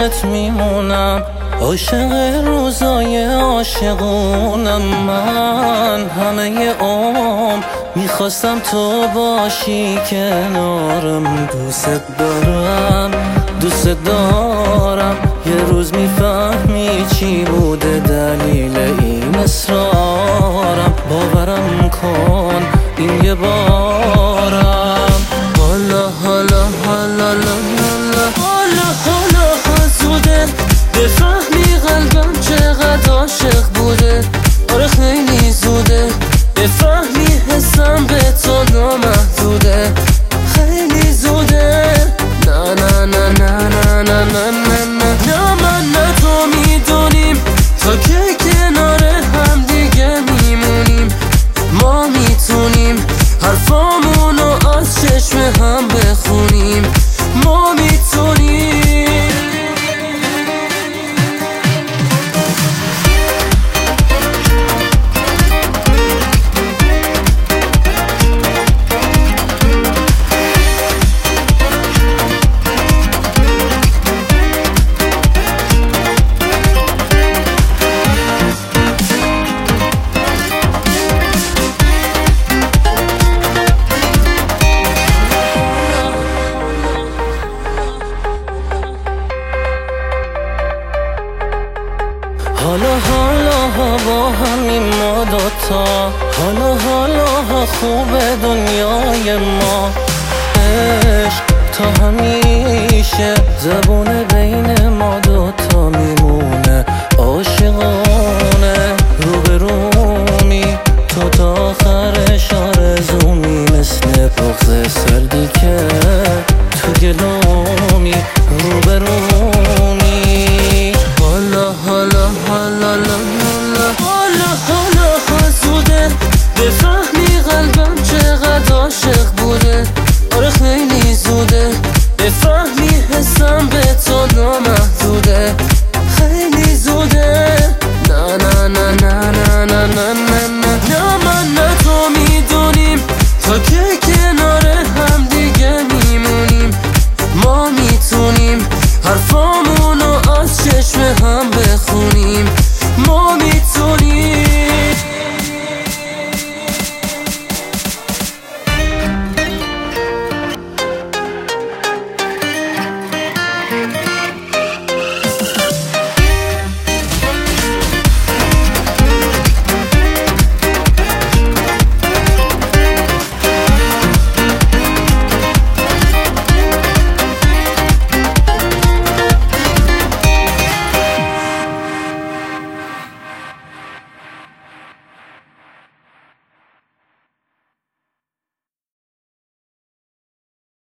عشقت میمونم، عاشق روزای عاشقونم. من همه عمر میخواستم تو باشی کنارم. دوست دارم دوست دارم، یه روز میفهمی چی بوده دلیل این اصرارم. باورم کن این یه بارم. حالا حالا حالا حالا حالا زوده بفهمی قلبم چقدر عاشق بوده. آره خیلی زوده بفهمی حسم به تو نامحدوده. خیلی زوده نه نه نه نه نه نه نه نه نه من نه تو میدونیم تا که کنار هم دیگه میمونیم. ما میتونیم حرفامونو از چشم هم بخونیم. ما میتونیم. حالا حالا با همین ما دوتا، حالا حالا خوبه دنیای ما. عشق تا همیشه زبونه بین ما دوتا میمونه. عاشقانه روبرومی تو تا آخرش آرزومی، مثل بغض سردی که تو گلومی روبرومی. حالا حالا حالا حالا حالا زوده بفهمی قلبم چقدر عاشق بوده. آره خیلی زوده بفهمی حسم به تو نامحدوده. خیلی زوده نه نه نه نه نه نه نه نه نه من نه تو میدونیم تا که